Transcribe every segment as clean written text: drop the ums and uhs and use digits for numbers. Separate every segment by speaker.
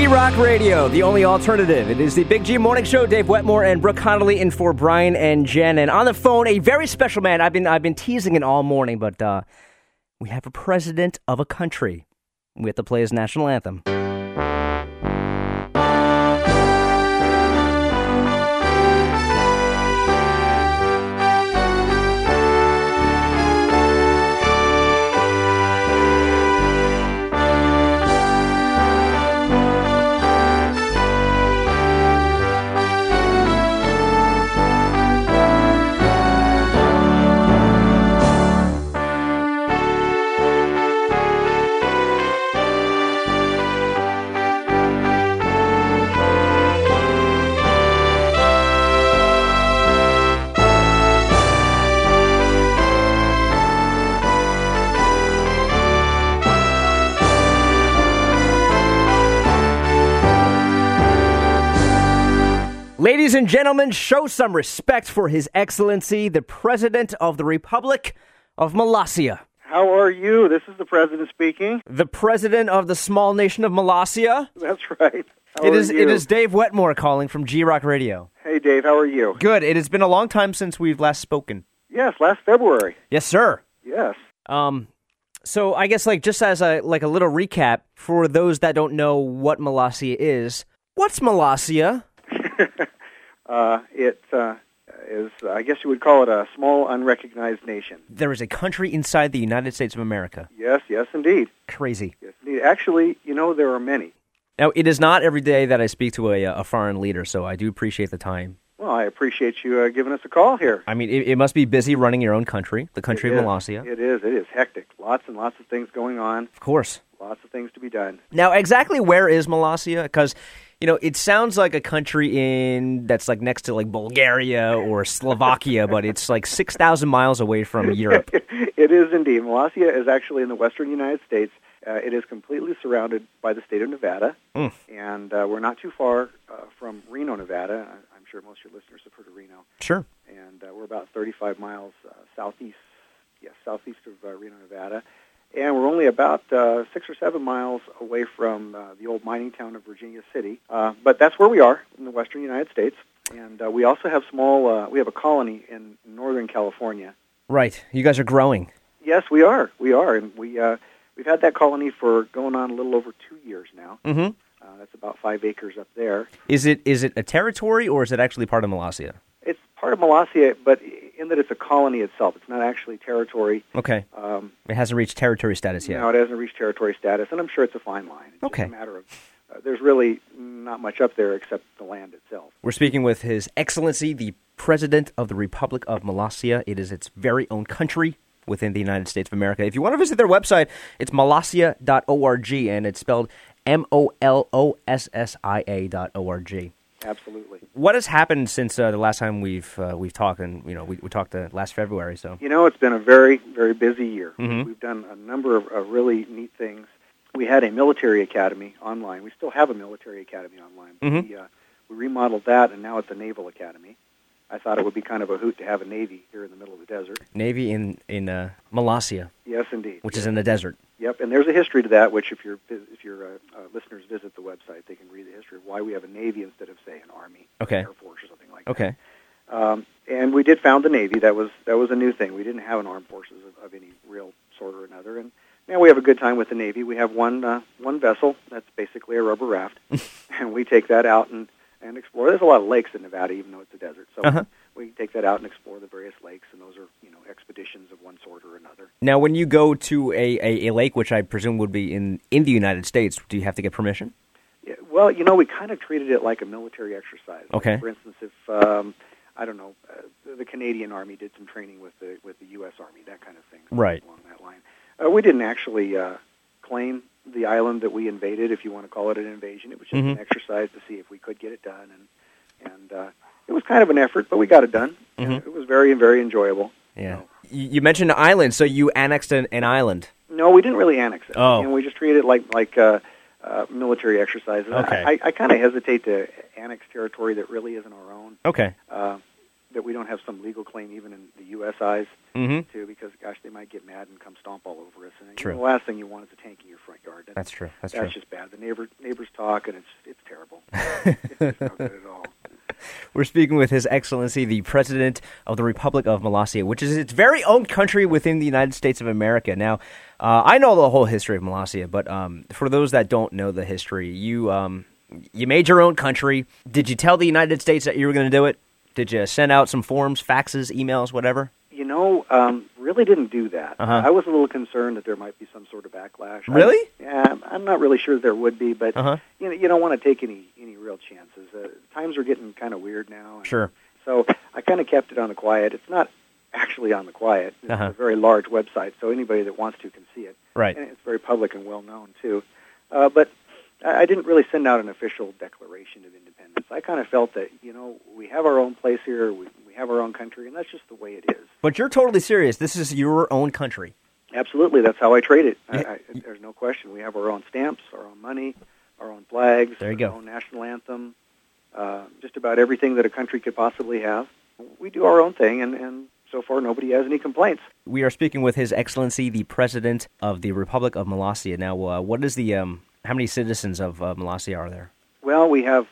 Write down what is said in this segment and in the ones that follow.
Speaker 1: G-Rock Radio, the only alternative. It is the Big G Morning Show. Dave Wetmore and Brooke Connolly in for Brian and Jen. And on the phone, a very special man. I've been teasing it all morning, but we have a president of a country. We have to play his national anthem. Ladies and gentlemen, show some respect for His Excellency, the President of the Republic of Molossia.
Speaker 2: How are you? This is the President speaking.
Speaker 1: The President of the small nation of Molossia?
Speaker 2: That's right.
Speaker 1: It is Dave Wetmore calling from G-Rock Radio.
Speaker 2: Hey, Dave, how are you?
Speaker 1: Good. It has been a long time since we've last spoken.
Speaker 2: Yes, last February.
Speaker 1: Yes, sir.
Speaker 2: Yes.
Speaker 1: So I guess just as a little recap, for those that don't know what Molossia is, what's Molossia?
Speaker 2: It is, I guess you would call it a small, unrecognized nation.
Speaker 1: There is a country inside the United States of America.
Speaker 2: Yes, indeed.
Speaker 1: Crazy.
Speaker 2: Yes, indeed. Actually, there are many.
Speaker 1: Now, it is not every day that I speak to a foreign leader, so I do appreciate the time.
Speaker 2: Well, I appreciate you giving us a call here.
Speaker 1: I mean, it must be busy running your own country, the country of Molossia.
Speaker 2: It is hectic. Lots and lots of things going on.
Speaker 1: Of course.
Speaker 2: Lots of things to be done.
Speaker 1: Now, exactly where is Molossia? Because it sounds like a country that's next to Bulgaria or Slovakia, but it's 6,000 miles away from Europe.
Speaker 2: It is indeed. Molossia is actually in the western United States. It is completely surrounded by the state of Nevada, and we're not too far from Reno, Nevada. I'm sure most of your listeners have heard of Reno.
Speaker 1: Sure.
Speaker 2: And we're about 35 miles southeast of Reno, Nevada. And we're only about 6 or 7 miles away from the old mining town of Virginia City. But that's where we are in the western United States. And we also have we have a colony in Northern California.
Speaker 1: Right. You guys are growing.
Speaker 2: Yes, we are. And we've had that colony for going on a little over 2 years now.
Speaker 1: Mm-hmm.
Speaker 2: That's about 5 acres up there.
Speaker 1: Is it a territory, or is it actually part of Molossia?
Speaker 2: It's part of Molossia, but in that it's a colony itself. It's not actually territory.
Speaker 1: Okay. It hasn't reached territory status yet.
Speaker 2: No, it hasn't reached territory status, and I'm sure it's a fine line. It's
Speaker 1: okay.
Speaker 2: Just a matter of, there's really not much up there except the land itself.
Speaker 1: We're speaking with His Excellency, the President of the Republic of Molossia. It is its very own country within the United States of America. If you want to visit their website, it's molossia.org, and it's spelled MOLOSSIA.org.
Speaker 2: Absolutely.
Speaker 1: What has happened since the last time we've talked? And we talked last February. So
Speaker 2: it's been a very, very busy year.
Speaker 1: Mm-hmm.
Speaker 2: We've done a number of really neat things. We had a military academy online. We still have a military academy online.
Speaker 1: Mm-hmm.
Speaker 2: We remodeled that, and now it's a naval academy. I thought it would be kind of a hoot to have a Navy here in the middle of the desert.
Speaker 1: Navy in Molossia.
Speaker 2: Yes, indeed.
Speaker 1: Which is in the desert.
Speaker 2: Yep, and there's a history to that, which if your listeners visit the website, they can read the history of why we have a Navy instead of, say, an Army,
Speaker 1: okay,
Speaker 2: Air Force, or something like
Speaker 1: that.
Speaker 2: Okay. And we did found the Navy. That was a new thing. We didn't have an armed forces of any real sort or another, and now we have a good time with the Navy. We have one vessel that's basically a rubber raft, and we take that out and explore. There's a lot of lakes in Nevada, even though it's a desert. So we take that out and explore the various lakes, and those are expeditions of one sort or another.
Speaker 1: Now, when you go to a lake, which I presume would be in the United States, do you have to get permission?
Speaker 2: Yeah, well, we kind of treated it like a military exercise.
Speaker 1: Okay.
Speaker 2: For instance, if I don't know, the Canadian Army did some training with the U.S. Army, that kind of thing.
Speaker 1: Right.
Speaker 2: Along that line. We didn't actually claim the island that we invaded, if you want to call it an invasion. It was just an exercise to see if we could get it done, and it was kind of an effort, but we got it done. And it was very, very enjoyable.
Speaker 1: Yeah. You mentioned an island, so you annexed an island.
Speaker 2: No, we didn't really annex it.
Speaker 1: Oh.
Speaker 2: We just treated it like military exercises.
Speaker 1: Okay.
Speaker 2: I kind of hesitate to annex territory that really isn't our own.
Speaker 1: Okay.
Speaker 2: that we don't have some legal claim even in the U.S. eyes,
Speaker 1: Mm-hmm.
Speaker 2: too, because, gosh, they might get mad and come stomp all over us. And
Speaker 1: True.
Speaker 2: the last thing you want is a tank in your front yard.
Speaker 1: That's true. That's
Speaker 2: just bad. The neighbors talk, and it's terrible. It's no good at all.
Speaker 1: We're speaking with His Excellency, the President of the Republic of Molossia, which is its very own country within the United States of America. Now, I know the whole history of Molossia, but for those that don't know the history, you made your own country. Did you tell the United States that you were going to do it? Did you send out some forms, faxes, emails, whatever?
Speaker 2: Really didn't do that.
Speaker 1: Uh-huh.
Speaker 2: I was a little concerned that there might be some sort of backlash.
Speaker 1: Really?
Speaker 2: I'm not really sure there would be, but
Speaker 1: Uh-huh.
Speaker 2: you don't want to take any real chances. Times are getting kind of weird now.
Speaker 1: Sure.
Speaker 2: So I kind of kept it on the quiet. It's not actually on the quiet. It's
Speaker 1: Uh-huh.
Speaker 2: a very large website, so anybody that wants to can see it.
Speaker 1: Right.
Speaker 2: And it's very public and well known too. But I didn't really send out an official declaration of independence. I kind of felt that we have our own place here. We have our own country, and that's just the way it is.
Speaker 1: But you're totally serious. This is your own country.
Speaker 2: Absolutely, that's how I trade it.
Speaker 1: Yeah.
Speaker 2: There's no question. We have our own stamps, our own money, our own flags,
Speaker 1: There you go.
Speaker 2: our own national anthem, just about everything that a country could possibly have. We do our own thing, and so far nobody has any complaints.
Speaker 1: We are speaking with His Excellency, the President of the Republic of Molossia. Now, what is the how many citizens of Molossia are there?
Speaker 2: Well, we have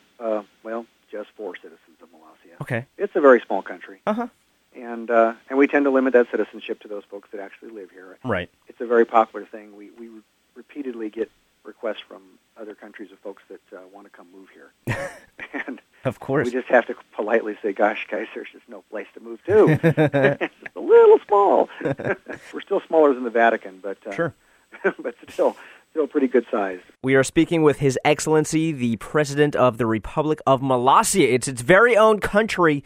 Speaker 2: just 4 citizens of Molossia.
Speaker 1: Okay.
Speaker 2: It's a very small country.
Speaker 1: Uh-huh.
Speaker 2: And we tend to limit that citizenship to those folks that actually live here.
Speaker 1: Right.
Speaker 2: It's a very popular thing. We repeatedly get requests from other countries of folks that want to come move here. And
Speaker 1: Of course.
Speaker 2: we just have to politely say, gosh, guys, there's just no place to move to. It's just a little small. We're still smaller than the Vatican, but
Speaker 1: Sure.
Speaker 2: but still pretty good sized.
Speaker 1: We are speaking with His Excellency, the President of the Republic of Molossia. It's its very own country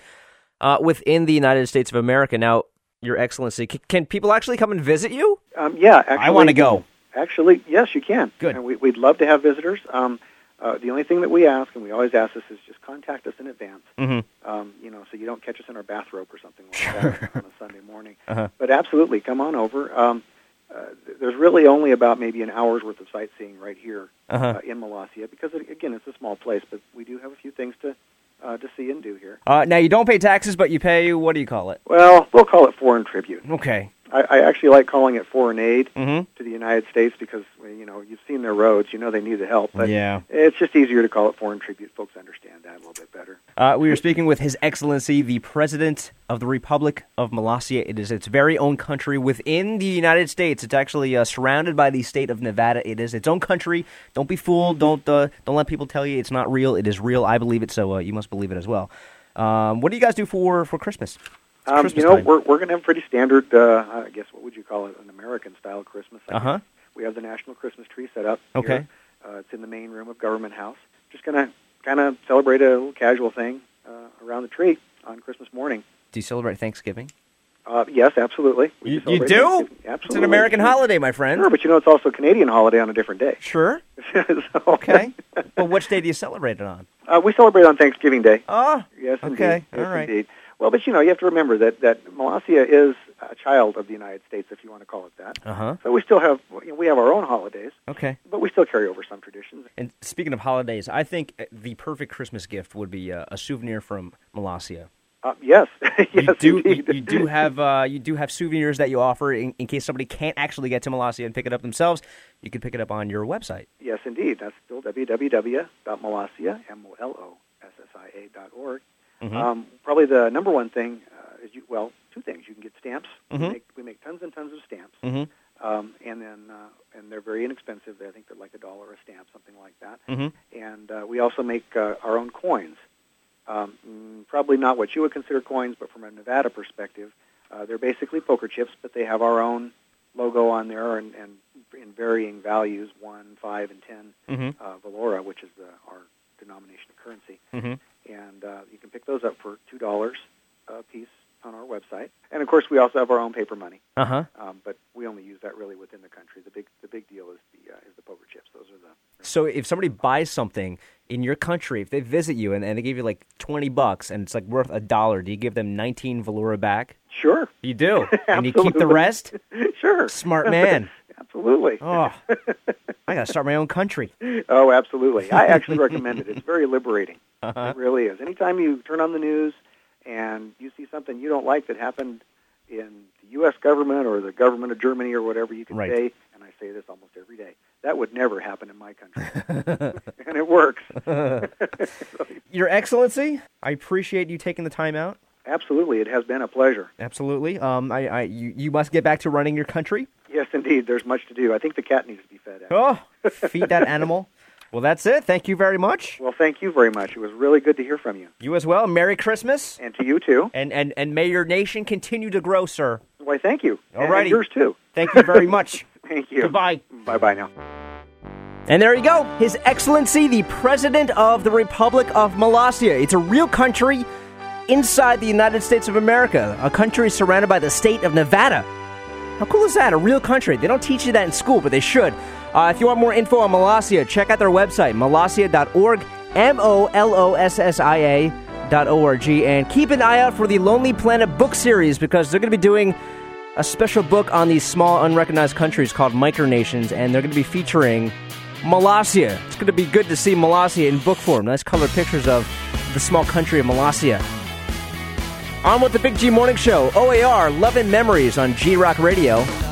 Speaker 1: within the United States of America. Now, Your Excellency, can people actually come and visit you?
Speaker 2: Yeah, actually,
Speaker 1: I want to go.
Speaker 2: Actually, yes, you can.
Speaker 1: Good.
Speaker 2: And we'd love to have visitors. The only thing that we ask, and we always ask this, is just contact us in advance.
Speaker 1: Mm-hmm.
Speaker 2: So you don't catch us in our bathrobe or something like
Speaker 1: Sure.
Speaker 2: that on a Sunday morning.
Speaker 1: Uh-huh.
Speaker 2: But absolutely, come on over. There's really only about maybe an hour's worth of sightseeing right here
Speaker 1: Uh-huh.
Speaker 2: in Molossia, because again, it's a small place, but we do have a few things to see and do here.
Speaker 1: Now, you don't pay taxes, but you pay, what do you call it?
Speaker 2: Well, we'll call it foreign tribute.
Speaker 1: Okay.
Speaker 2: I actually like calling it foreign aid
Speaker 1: Mm-hmm.
Speaker 2: to the United States because, you've seen their roads. They need the help. But
Speaker 1: Yeah.
Speaker 2: it's just easier to call it foreign tribute. Folks understand that a little bit better.
Speaker 1: We are speaking with His Excellency, the President of the Republic of Molossia. It is its very own country within the United States. It's actually surrounded by the state of Nevada. It is its own country. Don't be fooled. Don't let people tell you it's not real. It is real. I believe it, so you must believe it as well. What do you guys do for Christmas? Christmas time.
Speaker 2: We're going to have pretty standard, I guess, what would you call it, an American-style Christmas.
Speaker 1: Uh-huh.
Speaker 2: We have the National Christmas tree set up
Speaker 1: Okay.
Speaker 2: here. It's in the main room of Government House. Just going to kind of celebrate a little casual thing around the tree on Christmas morning.
Speaker 1: Do you celebrate Thanksgiving?
Speaker 2: Yes, absolutely.
Speaker 1: You
Speaker 2: celebrate
Speaker 1: do?
Speaker 2: Thanksgiving. Absolutely.
Speaker 1: It's an American holiday, my friend.
Speaker 2: Sure, but it's also a Canadian holiday on a different day.
Speaker 1: Sure.
Speaker 2: So,
Speaker 1: Okay. Well, which day do you celebrate it on?
Speaker 2: we celebrate on Thanksgiving Day.
Speaker 1: Oh,
Speaker 2: Yes,
Speaker 1: okay.
Speaker 2: indeed. Yes,
Speaker 1: All right.
Speaker 2: indeed. Well, but you have to remember that Molossia is a child of the United States, if you want to call it that.
Speaker 1: Uh-huh.
Speaker 2: So we still have we have our own holidays,
Speaker 1: Okay.
Speaker 2: but we still carry over some traditions.
Speaker 1: And speaking of holidays, I think the perfect Christmas gift would be a souvenir from Molossia.
Speaker 2: Yes, yes, indeed.
Speaker 1: You do have souvenirs that you offer in case somebody can't actually get to Molossia and pick it up themselves. You can pick it up on your website.
Speaker 2: Yes, indeed. That's still www.molossia, MOLOSSIA.org.
Speaker 1: Mm-hmm.
Speaker 2: Probably the number one thing is two things. You can get stamps.
Speaker 1: Mm-hmm.
Speaker 2: We make tons and tons of stamps,
Speaker 1: Mm-hmm.
Speaker 2: and then and they're very inexpensive. I think they're like $1 a stamp, something like that.
Speaker 1: Mm-hmm.
Speaker 2: And we also make our own coins. Probably not what you would consider coins, but from a Nevada perspective, they're basically poker chips, but they have our own logo on there and in varying values, 1, 5, and 10
Speaker 1: Mm-hmm.
Speaker 2: Valora, which is our denomination of currency.
Speaker 1: Mm-hmm.
Speaker 2: And you can pick those up for $2 a piece on our website. And, of course, we also have our own paper money.
Speaker 1: Uh-huh.
Speaker 2: But we only use that really within the country. The big deal is the poker chips. Those are the...
Speaker 1: So if somebody buys something in your country, if they visit you and they give you like $20 and it's like worth $1, do you give them 19 Valora back?
Speaker 2: Sure.
Speaker 1: You do. And you keep the
Speaker 2: Absolutely.
Speaker 1: rest?
Speaker 2: Sure.
Speaker 1: Smart man.
Speaker 2: Absolutely.
Speaker 1: Oh, I got to start my own country.
Speaker 2: Oh, absolutely. I actually recommend it. It's very liberating.
Speaker 1: Uh-huh.
Speaker 2: It really is. Anytime you turn on the news and you see something you don't like that happened in the U.S. government or the government of Germany or whatever, you can say, and I say this almost every day, that would never happen in my country. And it works.
Speaker 1: Your Excellency, I appreciate you taking the time out.
Speaker 2: Absolutely. It has been a pleasure.
Speaker 1: Absolutely. You must get back to running your country.
Speaker 2: Yes, indeed. There's much to do. I think the cat needs to be fed.
Speaker 1: Oh, feed that animal. Well, that's it. Thank you very much.
Speaker 2: Well, thank you very much. It was really good to hear from you.
Speaker 1: You as well. Merry Christmas.
Speaker 2: And to you, too.
Speaker 1: And may your nation continue to grow, sir.
Speaker 2: Why, thank you.
Speaker 1: All righty.
Speaker 2: And yours, too.
Speaker 1: Thank you very much.
Speaker 2: Thank you.
Speaker 1: Goodbye.
Speaker 2: Bye-bye now.
Speaker 1: And there you go. His Excellency, the President of the Republic of Molossia. It's a real country inside the United States of America, a country surrounded by the state of Nevada. How cool is that? A real country. They don't teach you that in school, but they should. If you want more info on Molossia, check out their website, molossia.org, MOLOSSIA.org, and keep an eye out for the Lonely Planet book series because they're going to be doing a special book on these small, unrecognized countries called micronations, and they're going to be featuring Molossia. It's going to be good to see Molossia in book form. Nice colored pictures of the small country of Molossia. On with the Big G Morning Show, OAR, Love and Memories on G-Rock Radio.